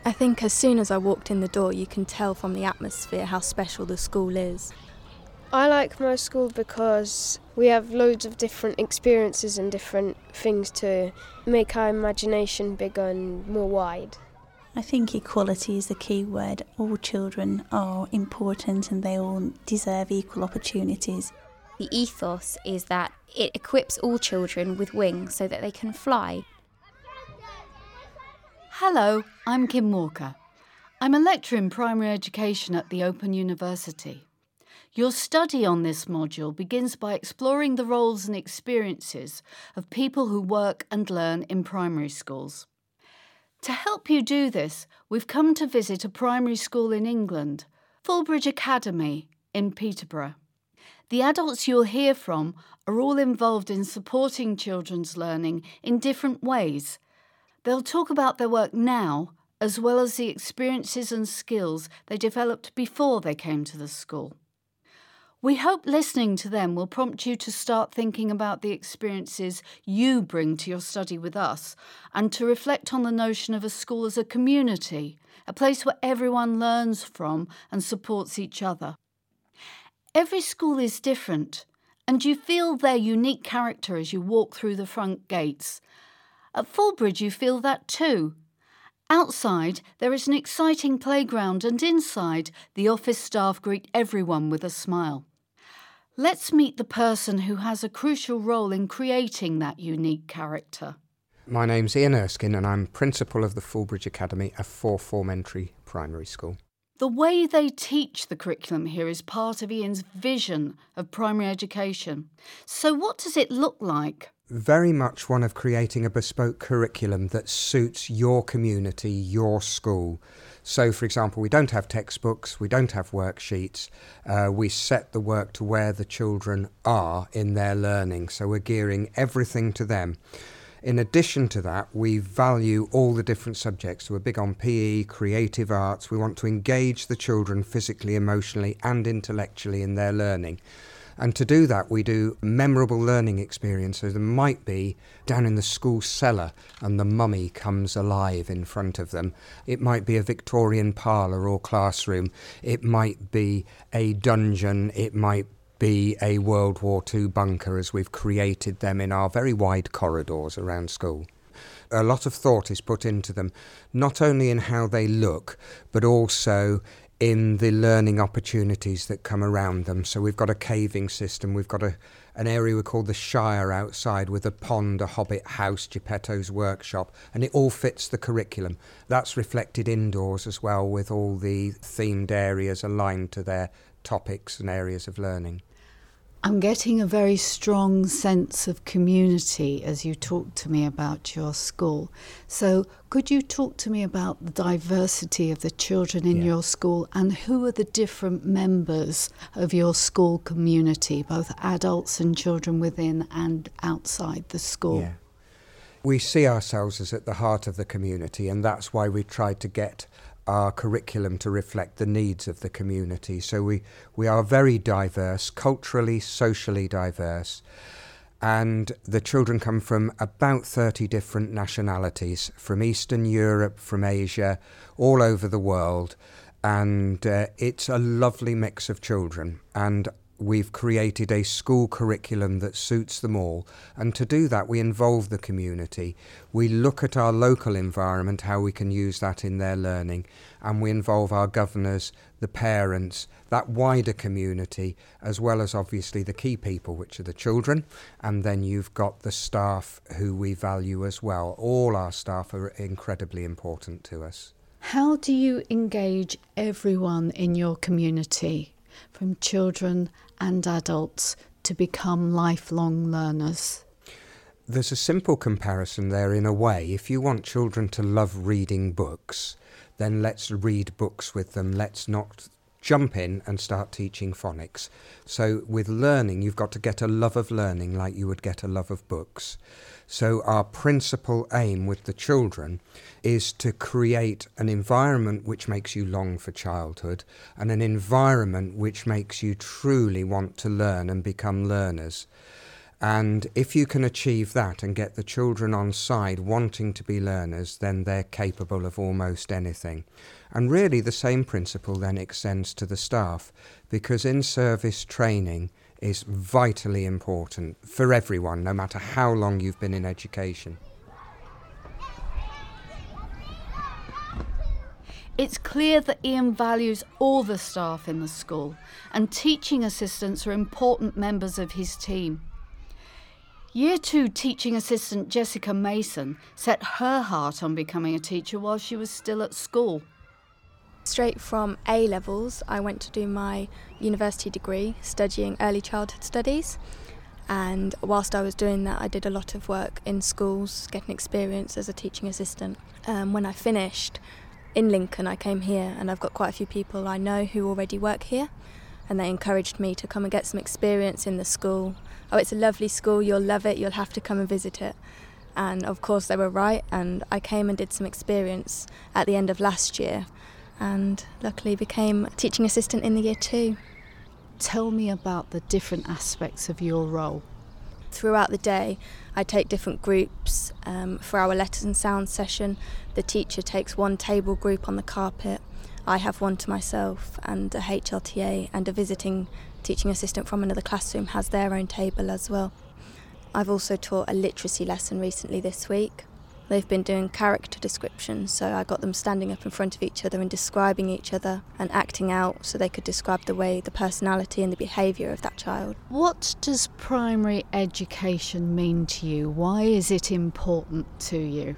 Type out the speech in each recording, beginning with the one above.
I think as soon as I walked in the door, you can tell from the atmosphere how special the school is. I like my school because we have loads of different experiences and different things to make our imagination bigger and more wide. I think equality is the key word. All children are important and they all deserve equal opportunities. The ethos is that it equips all children with wings so that they can fly. Hello, I'm Kim Walker. I'm a lecturer in primary education at the Open University. Your study on this module begins by exploring the roles and experiences of people who work and learn in primary schools. To help you do this, we've come to visit a primary school in England, Fulbridge Academy in Peterborough. The adults you'll hear from are all involved in supporting children's learning in different ways. They'll talk about their work now, as well as the experiences and skills they developed before they came to the school. We hope listening to them will prompt you to start thinking about the experiences you bring to your study with us and to reflect on the notion of a school as a community, a place where everyone learns from and supports each other. Every school is different, and you feel their unique character as you walk through the front gates. At Fulbridge you feel that too. Outside, there is an exciting playground, and inside, the office staff greet everyone with a smile. Let's meet the person who has a crucial role in creating that unique character. My name's Ian Erskine and I'm principal of the Fulbridge Academy, a fourth-form entry primary school. The way they teach the curriculum here is part of Ian's vision of primary education. So what does it look like? Very much one of creating a bespoke curriculum that suits your community, your school. So, for example, we don't have textbooks, we don't have worksheets. We set the work to where the children are in their learning, so we're gearing everything to them. In addition to that, we value all the different subjects. So we're big on PE, creative arts. We want to engage the children physically, emotionally and intellectually in their learning. And to do that, we do memorable learning experiences. There might be down in the school cellar and the mummy comes alive in front of them. It might be a Victorian parlour or classroom. It might be a dungeon. It might be a World War II bunker as we've created them in our very wide corridors around school. A lot of thought is put into them, not only in how they look, but also in the learning opportunities that come around them. So we've got a caving system, we've got an area we call the Shire outside with a pond, a hobbit house, Geppetto's workshop, and it all fits the curriculum. That's reflected indoors as well with all the themed areas aligned to their topics and areas of learning. I'm getting a very strong sense of community as you talk to me about your school. So could you talk to me about the diversity of the children in your school and who are the different members of your school community, both adults and children within and outside the school? Yeah. We see ourselves as at the heart of the community, and that's why we tried to get our curriculum to reflect the needs of the community. So we are very diverse, culturally, socially diverse, and the children come from about 30 different nationalities, from Eastern Europe, from Asia, all over the world, and it's a lovely mix of children, and we've created a school curriculum that suits them all, and to do that we involve the community. We look at our local environment, how we can use that in their learning, and we involve our governors, the parents, that wider community, as well as obviously the key people, which are the children, and then you've got the staff who we value as well. All our staff are incredibly important to us. How do you engage everyone in your community, from children and adults, to become lifelong learners? There's a simple comparison there in a way. If you want children to love reading books, then let's read books with them. Let's not jump in and start teaching phonics. So with learning, you've got to get a love of learning like you would get a love of books. So our principal aim with the children is to create an environment which makes you long for childhood and an environment which makes you truly want to learn and become learners. And if you can achieve that and get the children on side wanting to be learners, then they're capable of almost anything. And really the same principle then extends to the staff, because in-service training is vitally important for everyone, no matter how long you've been in education. It's clear that Ian values all the staff in the school, and teaching assistants are important members of his team. Year 2 teaching assistant Jessica Mason set her heart on becoming a teacher while she was still at school. Straight from A-levels, I went to do my university degree studying early childhood studies. And whilst I was doing that, I did a lot of work in schools, getting experience as a teaching assistant. When I finished in Lincoln, I came here, and I've got quite a few people I know who already work here, and they encouraged me to come and get some experience in the school. Oh, it's a lovely school, you'll love it, you'll have to come and visit it. And of course they were right, and I came and did some experience at the end of last year, and luckily became a teaching assistant in the year 2. Tell me about the different aspects of your role. Throughout the day, I take different groups. For our letters and sounds session, the teacher takes one table group on the carpet. I have one to myself, and a HLTA and a visiting teaching assistant from another classroom has their own table as well. I've also taught a literacy lesson recently this week. They've been doing character descriptions, so I got them standing up in front of each other and describing each other and acting out so they could describe the personality and the behaviour of that child. What does primary education mean to you? Why is it important to you?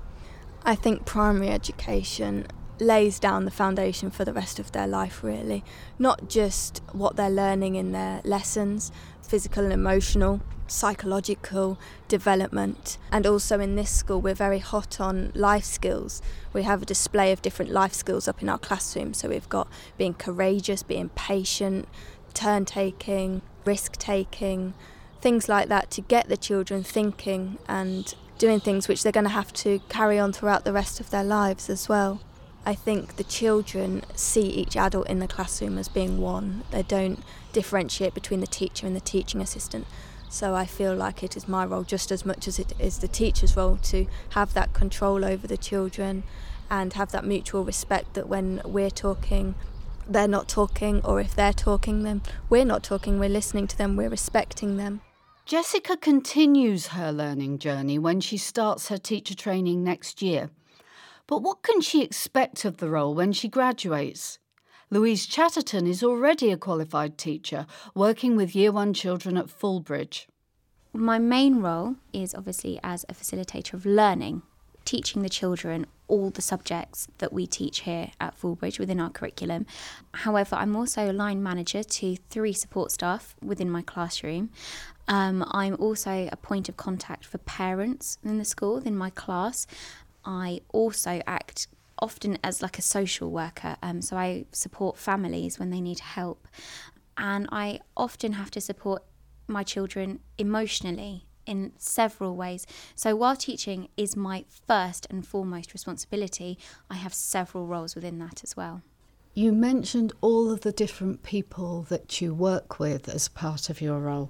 I think primary education lays down the foundation for the rest of their life, really. Not just what they're learning in their lessons, physical and emotional, psychological development. And also in this school we're very hot on life skills. We have a display of different life skills up in our classroom. So we've got being courageous, being patient, turn taking, risk taking, things like that, to get the children thinking and doing things which they're going to have to carry on throughout the rest of their lives as well. I think the children see each adult in the classroom as being one. They don't differentiate between the teacher and the teaching assistant. So I feel like it is my role just as much as it is the teacher's role to have that control over the children and have that mutual respect that when we're talking, they're not talking, or if they're talking, then we're not talking, we're listening to them, we're respecting them. Jessica continues her learning journey when she starts her teacher training next year. But what can she expect of the role when she graduates? Louise Chatterton is already a qualified teacher, working with Year 1 children at Fulbridge. My main role is obviously as a facilitator of learning, teaching the children all the subjects that we teach here at Fulbridge within our curriculum. However, I'm also a line manager to 3 support staff within my classroom. I'm also a point of contact for parents in the school, in my class. I also act often as like a social worker, so I support families when they need help, and I often have to support my children emotionally in several ways. So while teaching is my first and foremost responsibility, I have several roles within that as well. You mentioned all of the different people that you work with as part of your role.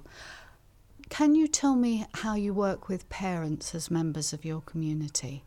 Can you tell me how you work with parents as members of your community?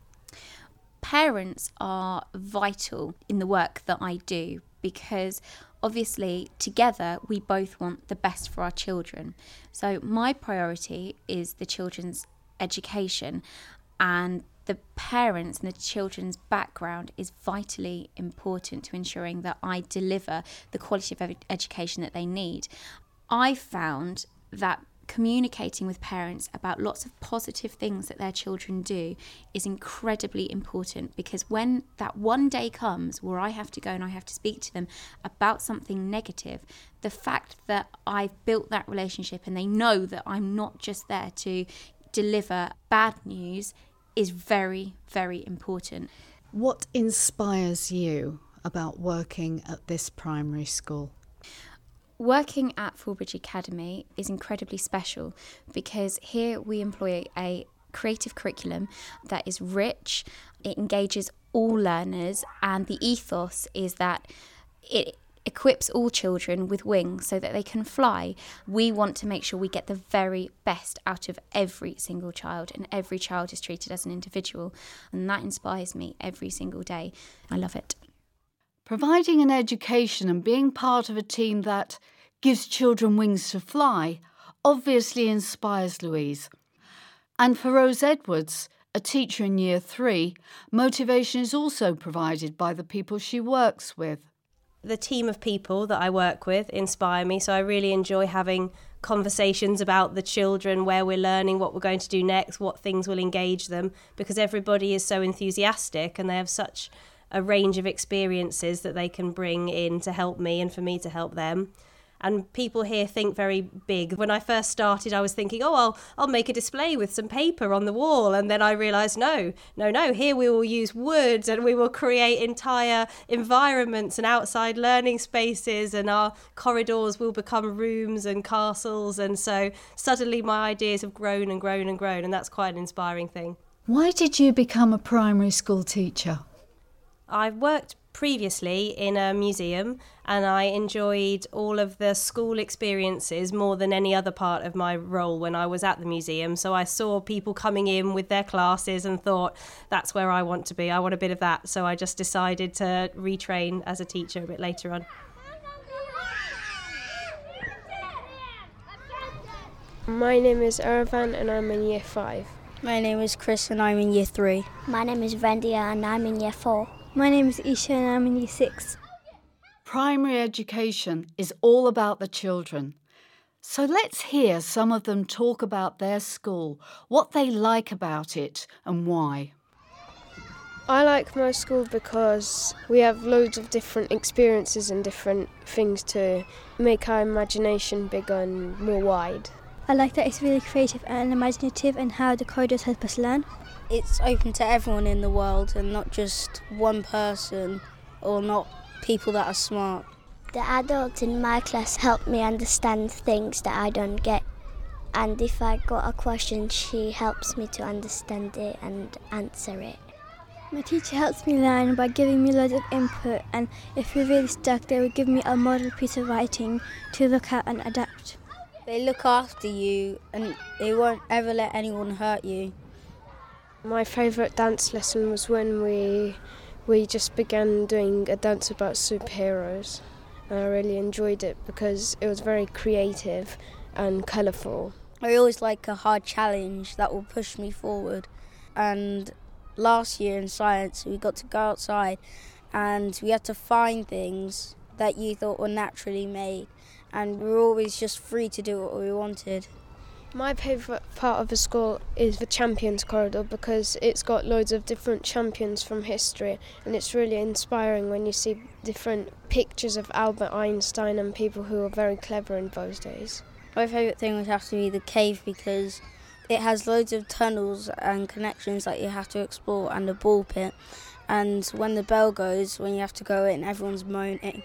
Parents are vital in the work that I do because obviously together we both want the best for our children. So my priority is the children's education, and the parents and the children's background is vitally important to ensuring that I deliver the quality of education that they need. I found that communicating with parents about lots of positive things that their children do is incredibly important, because when that one day comes where I have to go and I have to speak to them about something negative, the fact that I've built that relationship and they know that I'm not just there to deliver bad news is very, very important. What inspires you about working at this primary school? Working at Fulbridge Academy is incredibly special because here we employ a creative curriculum that is rich, it engages all learners, and the ethos is that it equips all children with wings so that they can fly. We want to make sure we get the very best out of every single child, and every child is treated as an individual, and that inspires me every single day. I love it. Providing an education and being part of a team that gives children wings to fly obviously inspires Louise. And for Rose Edwards, a teacher in Year 3, motivation is also provided by the people she works with. The team of people that I work with inspire me, so I really enjoy having conversations about the children, where we're learning, what we're going to do next, what things will engage them, because everybody is so enthusiastic and they have such a range of experiences that they can bring in to help me and for me to help them. And people here think very big. When I first started, I was thinking, I'll make a display with some paper on the wall. And then I realised, no, here we will use wood and we will create entire environments and outside learning spaces, and our corridors will become rooms and castles. And so suddenly my ideas have grown and grown and grown, and that's quite an inspiring thing. Why did you become a primary school teacher? I've worked previously in a museum, and I enjoyed all of the school experiences more than any other part of my role when I was at the museum. So I saw people coming in with their classes and thought, that's where I want to be. I want a bit of that. So I just decided to retrain as a teacher a bit later on. My name is Erevan and I'm in Year 5. My name is Chris and I'm in Year 3. My name is Vendia and I'm in Year 4. My name is Isha and I'm in Year 6. Primary education is all about the children. So let's hear some of them talk about their school, what they like about it and why. I like my school because we have loads of different experiences and different things to make our imagination bigger and more wide. I like that it's really creative and imaginative and how the corridors help us learn. It's open to everyone in the world and not just one person or not people that are smart. The adults in my class help me understand things that I don't get. And if I got a question, she helps me to understand it and answer it. My teacher helps me learn by giving me loads of input, and if we're really stuck, they will give me a model piece of writing to look at and adapt. They look after you and they won't ever let anyone hurt you. My favourite dance lesson was when we just began doing a dance about superheroes. And I really enjoyed it because it was very creative and colourful. I always like a hard challenge that will push me forward. And last year in science we got to go outside and we had to find things that you thought were naturally made. And we were always just free to do what we wanted. My favourite part of the school is the Champions Corridor because it's got loads of different champions from history, and it's really inspiring when you see different pictures of Albert Einstein and people who were very clever in those days. My favourite thing would have to be the cave because it has loads of tunnels and connections that you have to explore and a ball pit, and when the bell goes, when you have to go in, everyone's moaning.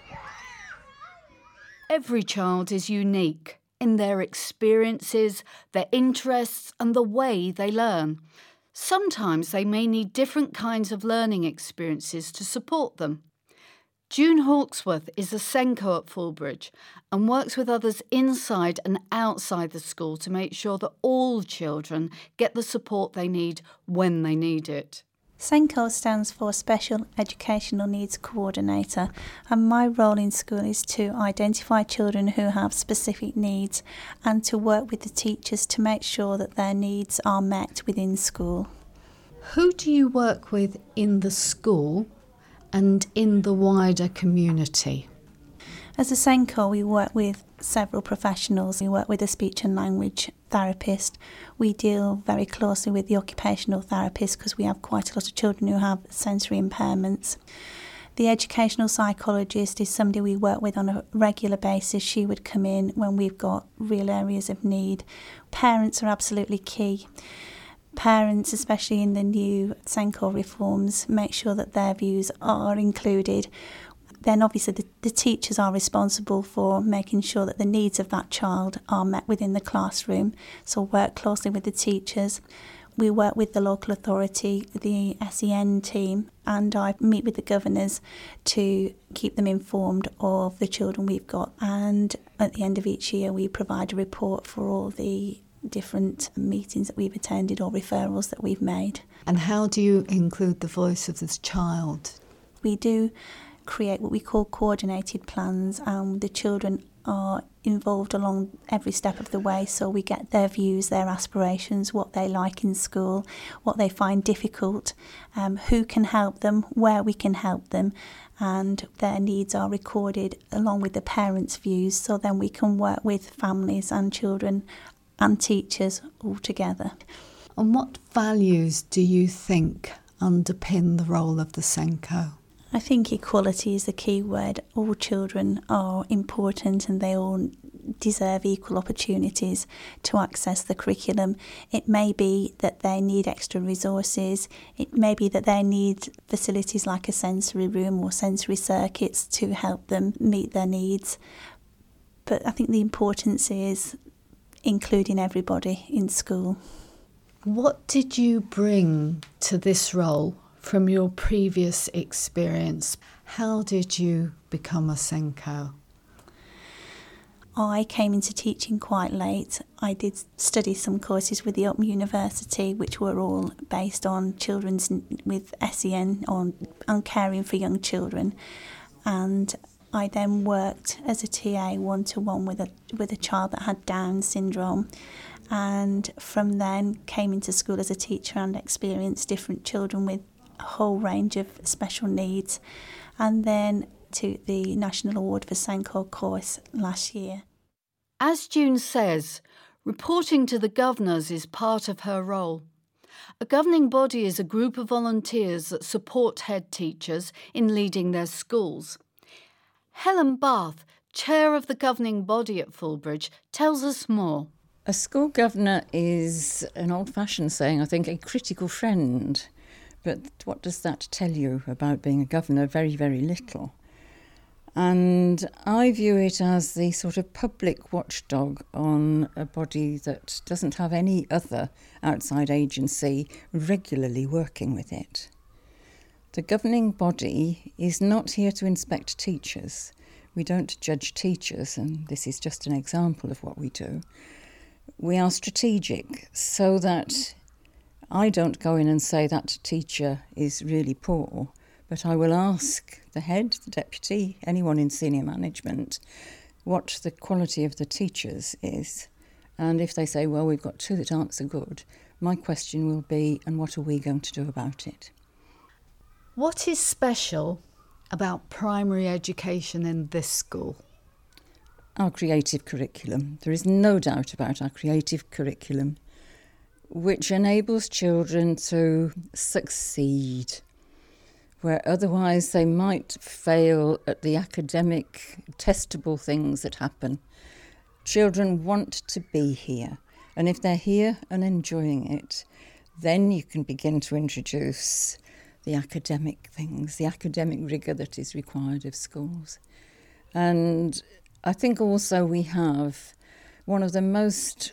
Every child is unique in their experiences, their interests and the way they learn. Sometimes they may need different kinds of learning experiences to support them. June Hawksworth is a SENCO at Fulbridge and works with others inside and outside the school to make sure that all children get the support they need when they need it. SENCO stands for Special Educational Needs Coordinator, and my role in school is to identify children who have specific needs and to work with the teachers to make sure that their needs are met within school. Who do you work with in the school and in the wider community? As a SENCO, we work with several professionals. We work with a speech and language therapist. We deal very closely with the occupational therapist because we have quite a lot of children who have sensory impairments. The educational psychologist is somebody we work with on a regular basis. She would come in when we've got real areas of need. Parents are absolutely key. Parents, especially in the new SENCO reforms, make sure that their views are included. Then obviously the teachers are responsible for making sure that the needs of that child are met within the classroom, so work closely with the teachers. We work with the local authority, the SEN team, and I meet with the governors to keep them informed of the children we've got. And at the end of each year, we provide a report for all the different meetings that we've attended or referrals that we've made. And how do you include the voice of this child? We do create what we call coordinated plans, and the children are involved along every step of the way, so we get their views, their aspirations, what they like in school, what they find difficult, who can help them, where we can help them, and their needs are recorded along with the parents' views, so then we can work with families and children and teachers all together. And what values do you think underpin the role of the SENCO? I think equality is the key word. All children are important and they all deserve equal opportunities to access the curriculum. It may be that they need extra resources. It may be that they need facilities like a sensory room or sensory circuits to help them meet their needs. But I think the importance is including everybody in school. What did you bring to this role from your previous experience? How did you become a SENCO? I came into teaching quite late. I did study some courses with the Open University, which were all based on children's with SEN on caring for young children. And I then worked as a TA one-to-one with a child that had Down syndrome. And from then came into school as a teacher and experienced different children with a whole range of special needs, and then to the National Award for SENCO course last year. As June says, reporting to the governors is part of her role. A governing body is a group of volunteers that support head teachers in leading their schools. Helen Bath, chair of the governing body at Fulbridge, tells us more. A school governor is an old-fashioned saying, I think, a critical friend. But what does that tell you about being a governor? Very, very little. And I view it as the sort of public watchdog on a body that doesn't have any other outside agency regularly working with it. The governing body is not here to inspect teachers. We don't judge teachers, and this is just an example of what we do. We are strategic, so that I don't go in and say that teacher is really poor, but I will ask the head, the deputy, anyone in senior management, what the quality of the teachers is. And if they say, well, we've got two that aren't so good, my question will be, and what are we going to do about it? What is special about primary education in this school? Our creative curriculum. There is no doubt about our creative curriculum, which enables children to succeed, where otherwise they might fail at the academic, testable things that happen. Children want to be here, and if they're here and enjoying it, then you can begin to introduce the academic things, the academic rigour that is required of schools. And I think also we have one of the most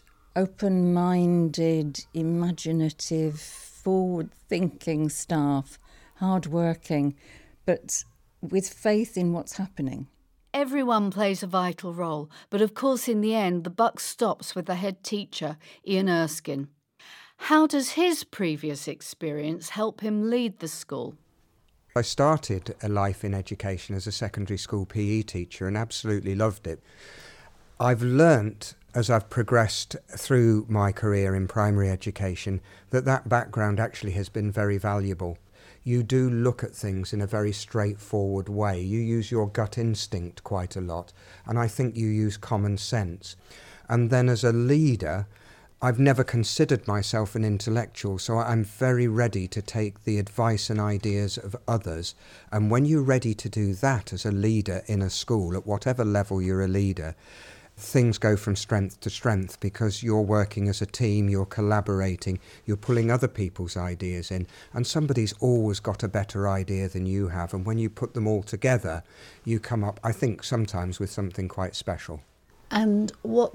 open-minded, imaginative, forward-thinking staff, hard-working, but with faith in what's happening. Everyone plays a vital role, but of course in the end the buck stops with the head teacher, Ian Erskine. How does his previous experience help him lead the school? I started a life in education as a secondary school PE teacher and absolutely loved it. I've learnt as I've progressed through my career in primary education that background actually has been very valuable. You do look at things in a very straightforward way. You use your gut instinct quite a lot, and I think you use common sense. And then as a leader, I've never considered myself an intellectual, so I'm very ready to take the advice and ideas of others. And when you're ready to do that as a leader in a school, at whatever level you're a leader, things go from strength to strength because you're working as a team, you're collaborating, you're pulling other people's ideas in, and somebody's always got a better idea than you have. And when you put them all together, you come up, I think, sometimes with something quite special. And what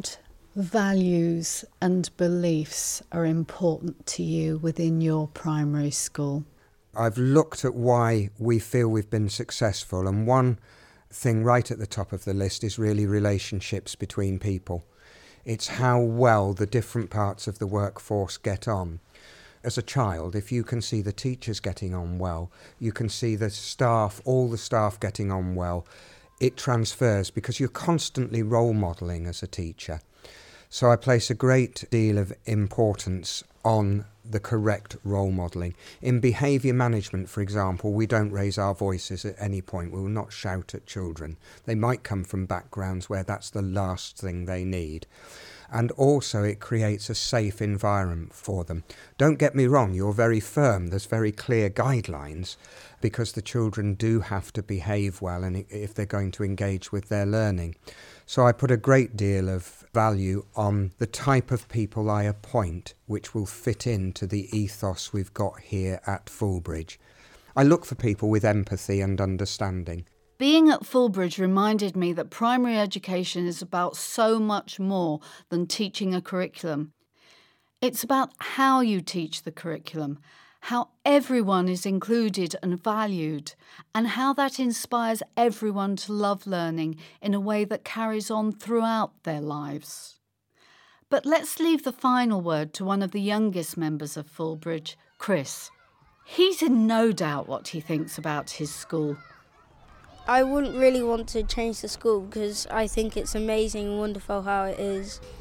values and beliefs are important to you within your primary school? I've looked at why we feel we've been successful, and one thing right at the top of the list is really relationships between people. It's how well the different parts of the workforce get on. As a child, if you can see the teachers getting on well, you can see the staff, all the staff getting on well, it transfers because you're constantly role modelling as a teacher. So I place a great deal of importance on the correct role modelling. In behaviour management, for example, we don't raise our voices at any point. We will not shout at children. They might come from backgrounds where that's the last thing they need. And also it creates a safe environment for them. Don't get me wrong, you're very firm. There's very clear guidelines because the children do have to behave well and if they're going to engage with their learning. So I put a great deal of value on the type of people I appoint which will fit into the ethos we've got here at Fullbridge. I look for people with empathy and understanding. Being at Fullbridge reminded me that primary education is about so much more than teaching a curriculum. It's about how you teach the curriculum, how everyone is included and valued, and how that inspires everyone to love learning in a way that carries on throughout their lives. But let's leave the final word to one of the youngest members of Fullbridge, Chris. He's in no doubt what he thinks about his school. I wouldn't really want to change the school because I think it's amazing and wonderful how it is.